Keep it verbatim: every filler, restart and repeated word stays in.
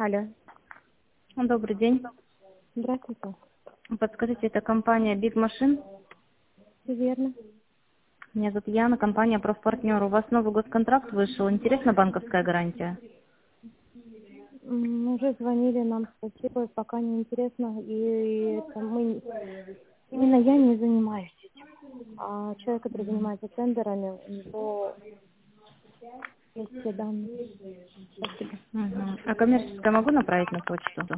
Алло. Добрый день. Здравствуйте. Подскажите, это компания Big Machine? Все верно. Меня зовут Яна, компания «Профпартнер». У вас новый госконтракт вышел. Интересна банковская гарантия? М, Уже звонили нам, спасибо, пока не интересно. И это мы, именно я не занимаюсь этим. А человек, который занимается тендерами, у него есть все данные. Спасибо. Мгм. А коммерческое могу направить на почту?